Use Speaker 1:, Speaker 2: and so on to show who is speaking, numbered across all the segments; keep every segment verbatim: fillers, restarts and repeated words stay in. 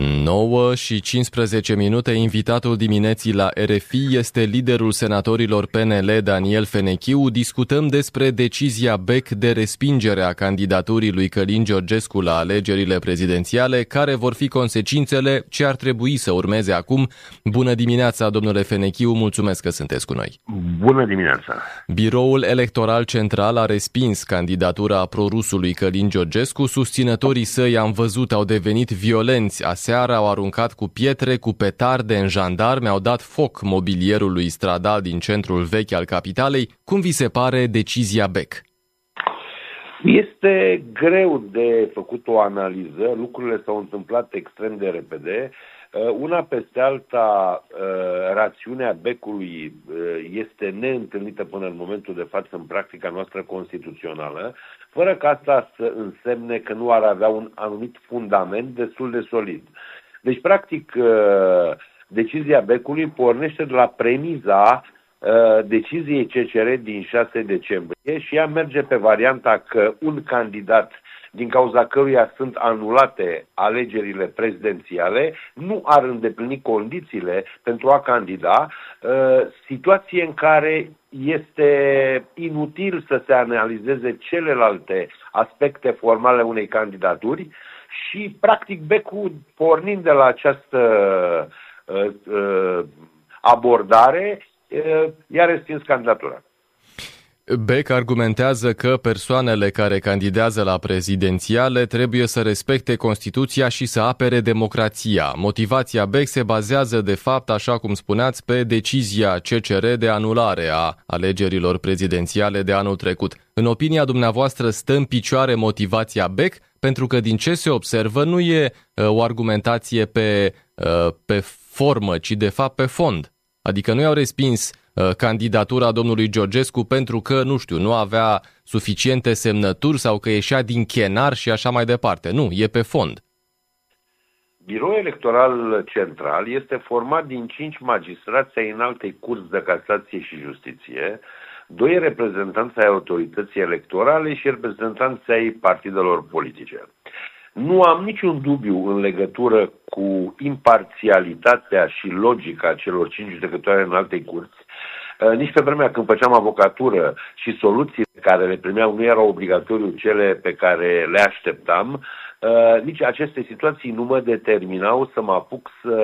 Speaker 1: nouă și cincisprezece minute, invitatul dimineții la R F I este liderul senatorilor P N L, Daniel Fenechiu. Discutăm despre decizia B E C de respingere a candidaturii lui Călin Georgescu la alegerile prezidențiale, care vor fi consecințele, ce ar trebui să urmeze acum. Bună dimineața, domnule Fenechiu, mulțumesc că sunteți cu noi.
Speaker 2: Bună dimineața!
Speaker 1: Biroul Electoral Central a respins candidatura prorusului Călin Georgescu. Susținătorii săi, am văzut, au devenit violenți. Aseară au aruncat cu pietre, cu petarde în jandarmi, au dat foc mobilierului stradal din centrul vechi al capitalei. Cum vi se pare decizia B E C?
Speaker 2: Este greu de făcut o analiză, lucrurile s-au întâmplat extrem de repede. Una peste alta, rațiunea B E C-ului este neîntâlnită până în momentul de față în practica noastră constituțională, fără ca asta să însemne că nu ar avea un anumit fundament destul de solid. Deci, practic, decizia B E C-ului pornește de la premiza deciziei C C R din șase decembrie și ea merge pe varianta că un candidat din cauza căruia sunt anulate alegerile prezidențiale, nu ar îndeplini condițiile pentru a candida, situație în care este inutil să se analizeze celelalte aspecte formale unei candidaturi și, practic, B E C-ul, pornind de la această abordare, i-a respins candidatura.
Speaker 1: B E C argumentează că persoanele care candidează la prezidențiale trebuie să respecte Constituția și să apere democrația. Motivația B E C se bazează, de fapt, așa cum spuneați, pe decizia C C R de anulare a alegerilor prezidențiale de anul trecut. În opinia dumneavoastră, stă în picioare motivația B E C? Pentru că, din ce se observă, nu e uh, o argumentație pe, uh, pe formă, ci de fapt pe fond. Adică nu i-au respins candidatura domnului Georgescu pentru că, nu știu, nu avea suficiente semnături sau că ieșea din chenar și așa mai departe. Nu, e pe fond.
Speaker 2: Biroul Electoral Central este format din cinci magistrați ai Înaltei Curți de Casație și Justiție, doi reprezentanți ai autorității electorale și reprezentanți ai partidelor politice. Nu am niciun dubiu în legătură cu imparțialitatea și logica celor cinci judecătoare în Înaltei Curți. Nici pe vremea când făceam avocatură și soluțiile care le primeau nu erau obligatoriu cele pe care le așteptam, nici aceste situații nu mă determinau să mă apuc să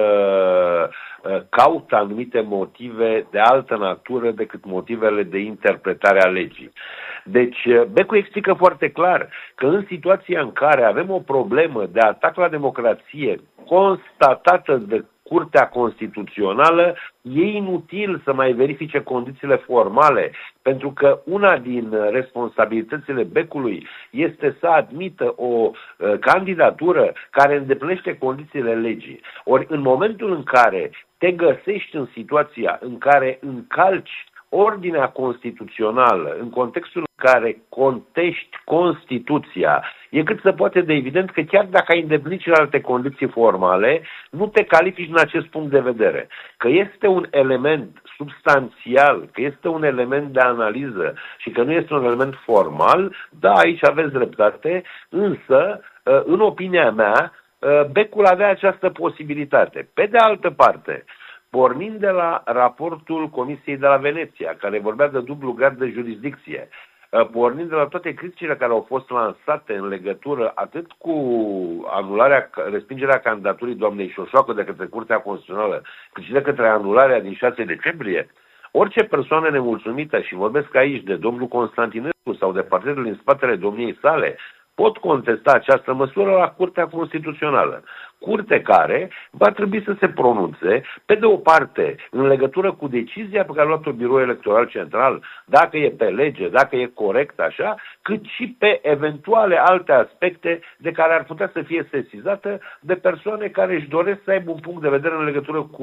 Speaker 2: caut anumite motive de altă natură decât motivele de interpretare a legii. Deci, B E C-ul explică foarte clar că în situația în care avem o problemă de atac la democrație constatată de Curtea Constituțională, e inutil să mai verifice condițiile formale, pentru că una din responsabilitățile B E C-ului este să admită o uh, candidatură care îndeplinește condițiile legii. Ori în momentul în care te găsești în situația în care încalci ordinea constituțională, în contextul în care contești Constituția, e cât se poate de evident că chiar dacă ai îndeplinit celelalte condiții formale, nu te califici în acest punct de vedere. Că este un element substanțial, că este un element de analiză și că nu este un element formal, da, aici aveți dreptate, însă, în opinia mea, B E C-ul avea această posibilitate. Pe de altă parte, pornind de la raportul Comisiei de la Veneția, care vorbea de dublu grad de jurisdicție, pornind de la toate criticile care au fost lansate în legătură atât cu anularea, respingerea candidaturii doamnei Șoșoacă de către Curtea Constituțională, cât și de către anularea din șase decembrie, orice persoană nemulțumită, și vorbesc aici de domnul Constantinescu sau de partidul din spatele domniei sale, pot contesta această măsură la Curtea Constituțională. Curte care va trebui să se pronunțe, pe de o parte, în legătură cu decizia pe care a luat-o Biroul Electoral Central, dacă e pe lege, dacă e corect așa, cât și pe eventuale alte aspecte de care ar putea să fie sesizată de persoane care își doresc să aibă un punct de vedere în legătură cu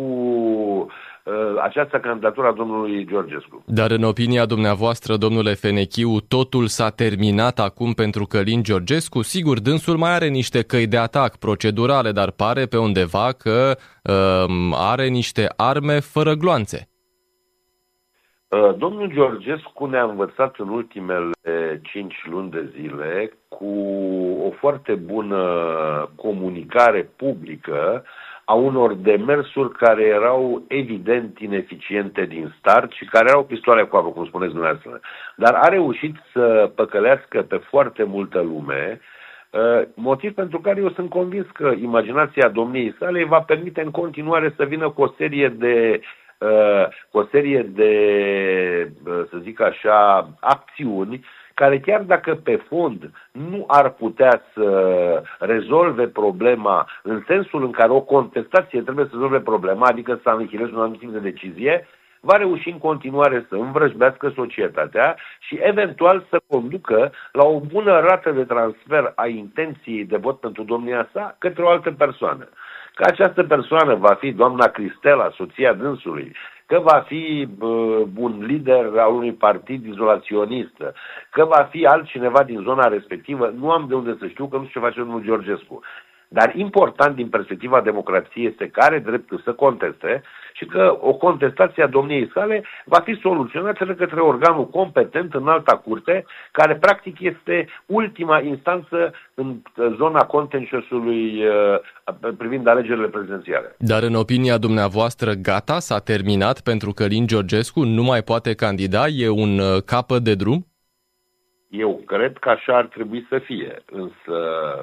Speaker 2: uh, această candidatură a domnului Georgescu.
Speaker 1: Dar în opinia dumneavoastră, domnule Fenechiu, totul s-a terminat acum pentru Călin Georgescu? Sigur, dânsul mai are niște căi de atac procedurale, dar pare pe undeva că uh, are niște arme fără gloanțe.
Speaker 2: Uh, domnul Georgescu ne-a învățat în ultimele cinci luni de zile cu o foarte bună comunicare publică a unor demersuri care erau evident ineficiente din start și care erau pistoale cu apă, cum spuneți dumneavoastră. Dar a reușit să păcălească pe foarte multă lume, motiv pentru care eu sunt convins că imaginația domniei sale va permite în continuare să vină cu o serie de cu o serie de, să zic așa, acțiuni care chiar dacă pe fond nu ar putea să rezolve problema în sensul în care o contestație trebuie să rezolve problema, adică să anihileze un anumit tip de decizie, va reuși în continuare să învrăjbească societatea și eventual să conducă la o bună rată de transfer a intenției de vot pentru domnia sa către o altă persoană. Că această persoană va fi doamna Cristela, soția dânsului, că va fi uh, un lider al unui partid izolaționist, că va fi altcineva din zona respectivă, nu am de unde să știu, că nu știu ce face domnul Georgescu. Dar important din perspectiva democrației este că are dreptul să conteste și că o contestație a domniei sale va fi soluționată de către organul competent în alta curte, care practic este ultima instanță în zona contenciosului privind alegerile prezidențiale.
Speaker 1: Dar în opinia dumneavoastră, gata, s-a terminat pentru că Călin Georgescu nu mai poate candida? E un capăt de drum?
Speaker 2: Eu cred că așa ar trebui să fie, însă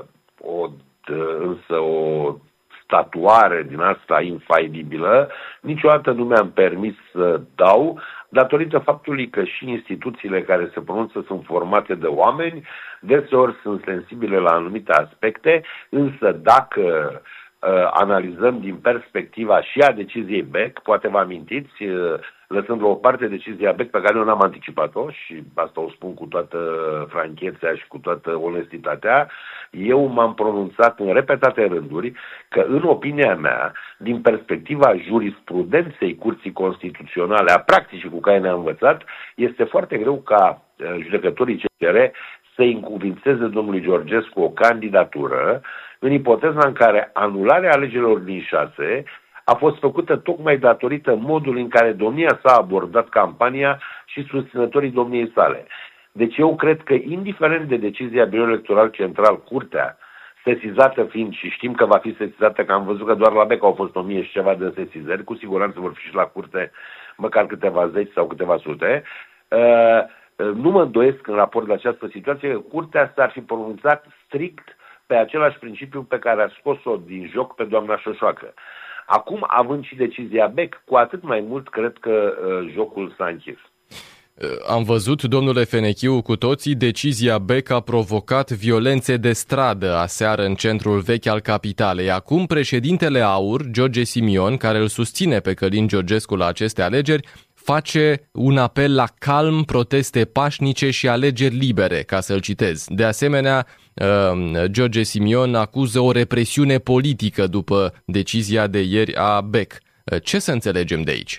Speaker 2: o însă o statuare din asta infailibilă niciodată nu mi-am permis să dau, datorită faptului că și instituțiile care se pronunță sunt formate de oameni, deseori sunt sensibile la anumite aspecte, însă dacă uh, analizăm din perspectiva și a deciziei B E C, poate vă amintiți, uh, lăsând la o parte decizia B E C pe care eu n-am anticipat-o și asta o spun cu toată franchețea și cu toată onestitatea, eu m-am pronunțat în repetate rânduri că, în opinia mea, din perspectiva jurisprudenței Curții Constituționale, a practicii cu care ne-am învățat, este foarte greu ca judecătorii C C R să încuvințeze domnului Georgescu o candidatură în ipoteza în care anularea alegerilor din șase a fost făcută tocmai datorită modului în care domnia s-a abordat campania și susținătorii domniei sale. Deci eu cred că, indiferent de decizia Biroului Electoral Central, Curtea, sesizată fiind, și știm că va fi sesizată, că am văzut că doar la B E C au fost o mie și ceva de sesizări, cu siguranță vor fi și la Curte măcar câteva zeci sau câteva sute, nu mă îndoiesc în raport la această situație că Curtea s-ar fi pronunțat strict pe același principiu pe care a scos-o din joc pe doamna Șoșoacă. Acum, având și decizia B E C, cu atât mai mult cred că uh, jocul s-a închis.
Speaker 1: Am văzut, domnule Fenechiu, cu toții, decizia B E C a provocat violențe de stradă aseară în centrul vechi al capitalei. Acum, președintele AUR, George Simion, care îl susține pe Călin Georgescu la aceste alegeri, face un apel la calm, proteste pașnice și alegeri libere, ca să-l citez. De asemenea, George Simion acuză o represiune politică după decizia de ieri a B E C. Ce să înțelegem de aici?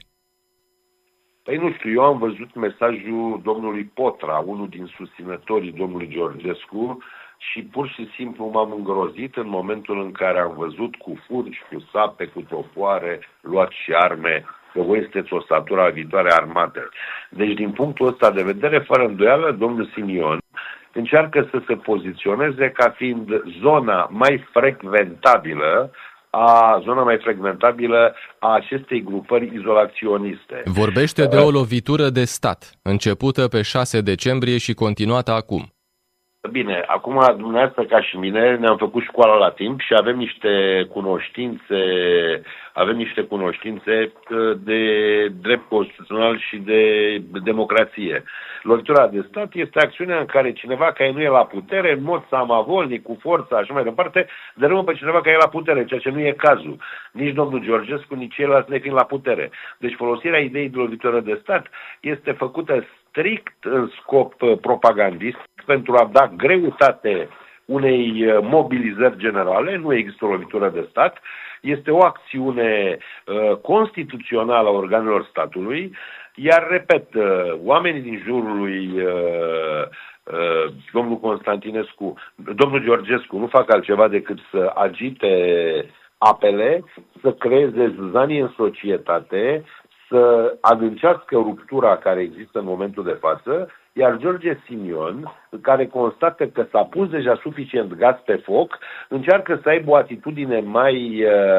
Speaker 2: Păi nu știu, eu am văzut mesajul domnului Potra, unul din susținătorii domnului Georgescu, și pur și simplu m-am îngrozit în momentul în care am văzut cu furci, cu sape, cu topoare, luați și arme, că voi sunteți o statură a viitoare armată. Deci, din punctul ăsta de vedere, fără îndoială, domnul Simion încearcă să se poziționeze ca fiind zona mai frecventabilă a zona mai frecventabilă a acestei grupări izolaționiste.
Speaker 1: Vorbește de o lovitură de stat, începută pe șase decembrie și continuată acum.
Speaker 2: Bine, acum dumneavoastră ca și mine ne-am făcut școala la timp și avem niște cunoștințe, avem niște cunoștințe de drept constituțional și de democrație. Lovitura de stat este acțiunea în care cineva care nu e la putere, în mod samavolnic, cu forța, așa mai departe, dărâmă pe cineva care e la putere, ceea ce nu e cazul. Nici domnul Georgescu, nici ceilalți nefiind la putere. Deci folosirea ideii de lovitură de stat este făcută strict în scop propagandist pentru a da greutate unei mobilizări generale. Nu există o lovitură de stat. Este o acțiune uh, constituțională a organelor statului, iar, repet, uh, oamenii din jurul lui uh, uh, domnul Constantinescu, domnul Georgescu nu fac altceva decât să agite apele, să creeze zâzanie în societate, să adâncească ruptura care există în momentul de față iar George Simion, care constată că s-a pus deja suficient gaz pe foc, încearcă să aibă o atitudine mai,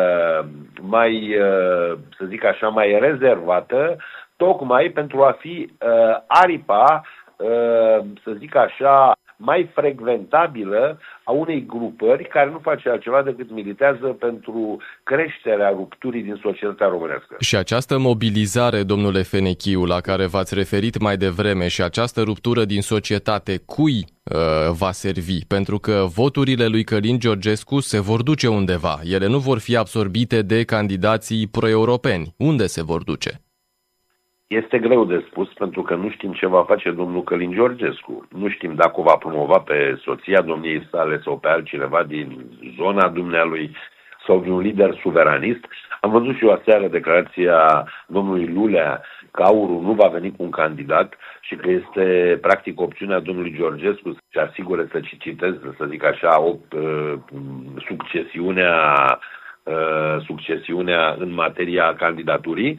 Speaker 2: mai să zic așa, mai rezervată, tocmai pentru a fi aripa, să zic așa, mai frecventabilă a unei grupări care nu face altceva decât militează pentru creșterea rupturii din societatea românească.
Speaker 1: Și această mobilizare, domnule Fenechiu, la care v-ați referit mai devreme, și această ruptură din societate, cui uh, va servi? Pentru că voturile lui Călin Georgescu se vor duce undeva. Ele nu vor fi absorbite de candidații pro-europeni. Unde se vor duce?
Speaker 2: Este greu de spus, pentru că nu știm ce va face domnul Călin Georgescu. Nu știm dacă o va promova pe soția domniei sale sau pe altcineva din zona dumnealui sau de un lider suveranist. Am văzut și o aseară declarația domnului Lulea că Aurul nu va veni cu un candidat și că este practic opțiunea domnului Georgescu să-și asigure, să citez, să zic așa, o, uh, succesiunea, uh, succesiunea în materia candidaturii.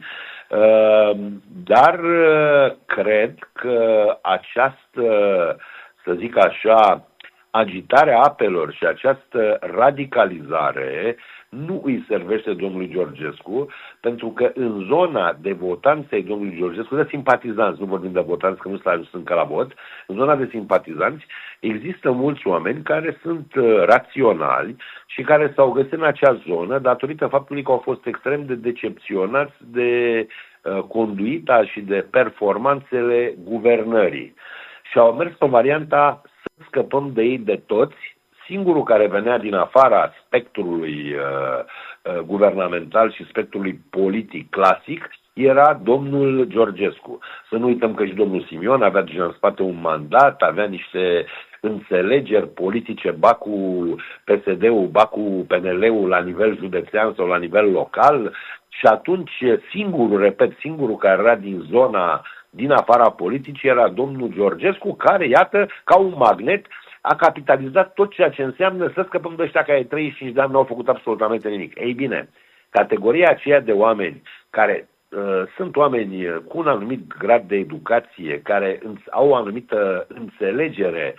Speaker 2: Dar cred că această, să zic așa, agitare a apelor și această radicalizare nu îi servește domnului Georgescu, pentru că în zona de votanți ai domnului Georgescu, de simpatizanți, nu vorbim de votanți că nu s-a ajuns încă la vot, în zona de simpatizanți există mulți oameni care sunt raționali și care s-au găsit în acea zonă datorită faptului că au fost extrem de decepționați de uh, conduita și de performanțele guvernării. Și au mers pe varianta să scăpăm de ei de toți. Singurul care venea din afara spectrului uh, uh, guvernamental și spectrului politic clasic era domnul Georgescu. Să nu uităm că și domnul Simion avea deja în spate un mandat, avea niște înțelegeri politice, ba cu P S D-ul, ba cu P N L-ul la nivel județean sau la nivel local, și atunci singurul, repet, singurul care era din zona, din afara politicii era domnul Georgescu, care, iată, ca un magnet, a capitalizat tot ceea ce înseamnă să scăpăm de ăștia care treizeci și cinci de ani nu au făcut absolutamente nimic. Ei bine, categoria aceea de oameni care uh, sunt oameni cu un anumit grad de educație, care au o anumită înțelegere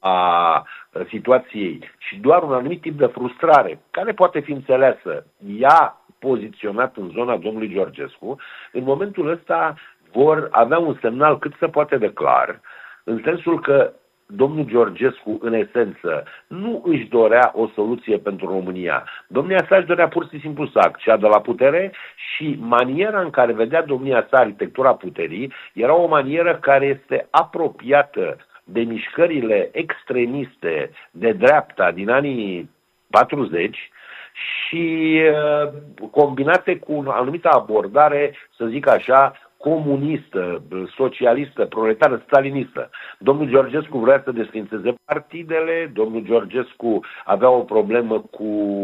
Speaker 2: a situației și doar un anumit tip de frustrare, care poate fi înțeleasă, ea poziționat în zona domnului Georgescu, în momentul ăsta vor avea un semnal cât se poate de clar, în sensul că domnul Georgescu, în esență, nu își dorea o soluție pentru România. Domnia sa își dorea pur și simplu să acceadă la putere și maniera în care vedea domnia sa arhitectura puterii era o manieră care este apropiată de mișcările extremiste de dreapta din anii patruzeci și uh, combinate cu o anumită abordare, să zic așa, comunistă, socialistă, proletară, stalinistă. Domnul Georgescu vrea să desfințeze partidele, domnul Georgescu avea o problemă cu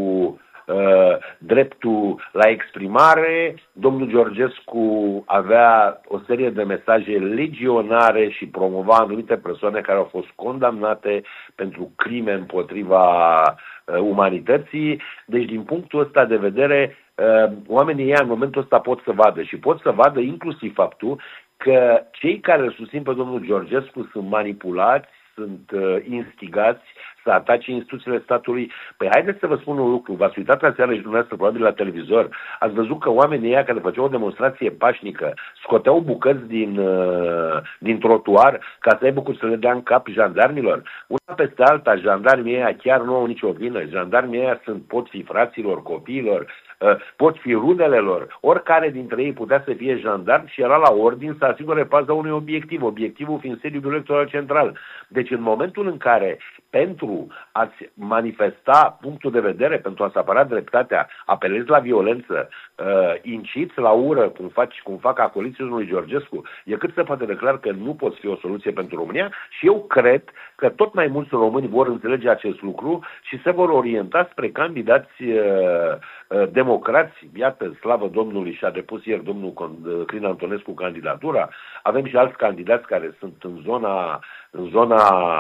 Speaker 2: uh, dreptul la exprimare, domnul Georgescu avea o serie de mesaje legionare și promova anumite persoane care au fost condamnate pentru crime împotriva uh, umanității. Deci, din punctul ăsta de vedere, Uh, oamenii ei în momentul ăsta pot să vadă și pot să vadă inclusiv faptul că cei care îl susțin pe domnul Georgescu sunt manipulați, sunt uh, instigați să atace instituțiile statului. Păi haideți să vă spun un lucru, v-ați uitat la seară și dumneavoastră probabil la televizor, ați văzut că oamenii ăia care făceau o demonstrație pașnică scoteau bucăți din, uh, din trotuar ca să aibă cu să le dea în cap jandarmilor. Una peste alta, jandarmii ăia chiar nu au nicio vină, jandarmii ăia sunt, pot fi fraților, copiilor, pot fi rudele lor, oricare dintre ei putea să fie jandarm și era la ordin să asigure paza unui obiectiv, obiectivul fiind sediul electoral central. Deci în momentul în care pentru a-ți manifesta punctul de vedere, pentru a-ți apăra dreptatea, apelezi la violență, uh, inciți la ură, cum, faci, cum fac acoliții lui Georgescu, e cât se poate declar că nu poți fi o soluție pentru România și eu cred că tot mai mulți români vor înțelege acest lucru și se vor orienta spre candidați uh, uh, democrați. Iată, slavă Domnului, și-a depus ieri domnul Crin Antonescu candidatura. Avem și alți candidați care sunt în zona în zona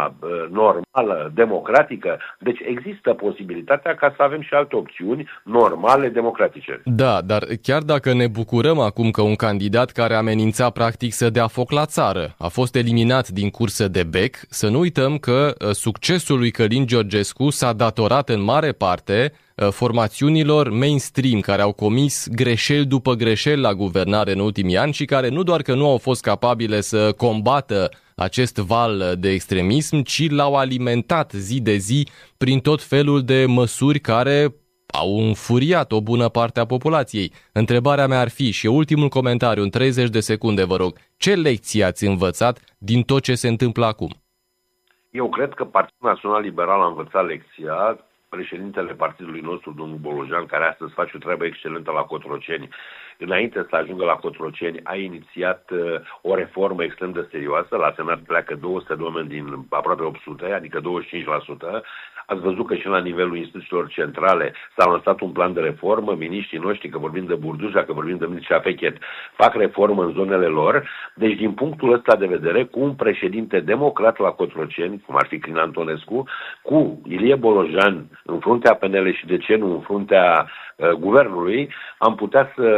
Speaker 2: normală, democratică. Deci există posibilitatea ca să avem și alte opțiuni normale, democratice.
Speaker 1: Da, dar chiar dacă ne bucurăm acum că un candidat care amenința practic să dea foc la țară a fost eliminat din cursă de bec, să nu uităm că succesul lui Călin Georgescu s-a datorat în mare parte formațiunilor mainstream care au comis greșeli după greșeli la guvernare în ultimii ani și care nu doar că nu au fost capabile să combată acest val de extremism, ci l-au alimentat zi de zi prin tot felul de măsuri care au înfuriat o bună parte a populației. Întrebarea mea ar fi, și ultimul comentariu, în treizeci de secunde, vă rog, ce lecții ați învățat din tot ce se întâmplă acum?
Speaker 2: Eu cred că Partidul Național Liberal a învățat lecția. Președintele partidului nostru, domnul Bolojan, care astăzi face o treabă excelentă la Cotroceni, înainte să ajungă la Cotroceni, a inițiat uh, o reformă extrem de serioasă. La Senat pleacă două sute de oameni din aproape opt sute, adică douăzeci și cinci la sută. Ați văzut că și la nivelul instituțiilor centrale s-a lansat un plan de reformă. Miniștrii noștri, că vorbim de Burduja, că vorbim de Mircea Fechet, fac reformă în zonele lor. Deci, din punctul ăsta de vedere, cu un președinte democrat la Cotroceni, cum ar fi Crin Antonescu, cu Ilie Bolojan în fruntea P N L și, de ce nu, în fruntea uh, guvernului, am putea să,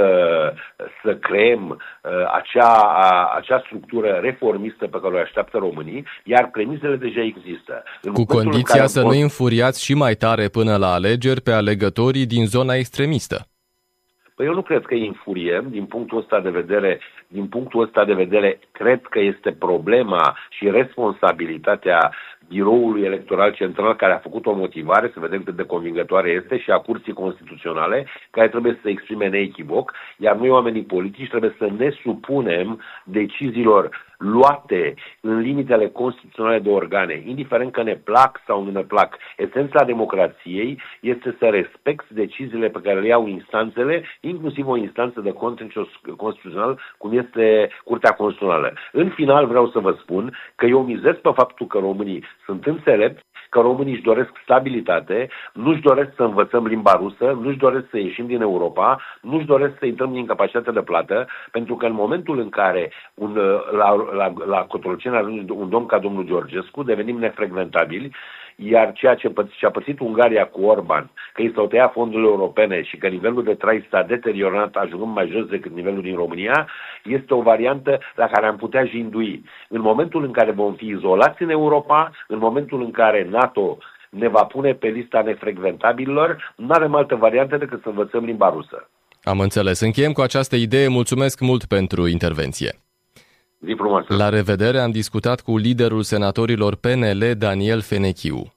Speaker 2: să creăm uh, acea, a, acea structură reformistă pe care o așteaptă românii, iar premisele deja există. În
Speaker 1: cu condiția să nu înfuriați și mai tare până la alegeri pe alegătorii din zona extremistă.
Speaker 2: Păi eu nu cred că îi infuriem. Din punctul ăsta de vedere, din punctul ăsta de vedere, cred că este problema și responsabilitatea Biroului Electoral Central, care a făcut o motivare, să vedem cât de convingătoare este, și a Curții Constituționale, care trebuie să se exprime neechivoc, iar noi, oamenii politici, trebuie să ne supunem deciziilor luate în limitele constituționale de organe, indiferent că ne plac sau nu ne plac. Esența democrației este să respecti deciziile pe care le iau instanțele, inclusiv o instanță de contencios constituțional, cum este Curtea Constituțională. În final vreau să vă spun că eu mizez pe faptul că românii sunt înțelepți, că românii își doresc stabilitate, nu-și doresc să învățăm limba rusă, nu-și doresc să ieșim din Europa, nu-și doresc să intrăm din capacitatea de plată, pentru că în momentul în care un, la, la, la Cotroceni ajunge un domn ca domnul Georgescu, devenim nefrecventabili, iar ceea ce a pățit Ungaria cu Orban, că i s-au tăiat fondurile europene și că nivelul de trai s-a deteriorat, ajungând mai jos decât nivelul din România, este o variantă la care am putea jindui. În momentul în care vom fi izolați în Europa, în momentul în care NATO ne va pune pe lista nefrecventabililor, nu avem altă variantă decât să învățăm limba rusă.
Speaker 1: Am înțeles. Încheiem cu această idee. Mulțumesc mult pentru intervenție.
Speaker 2: Zi frumoasă.
Speaker 1: La revedere, am discutat cu liderul senatorilor P N L, Daniel Fenechiu.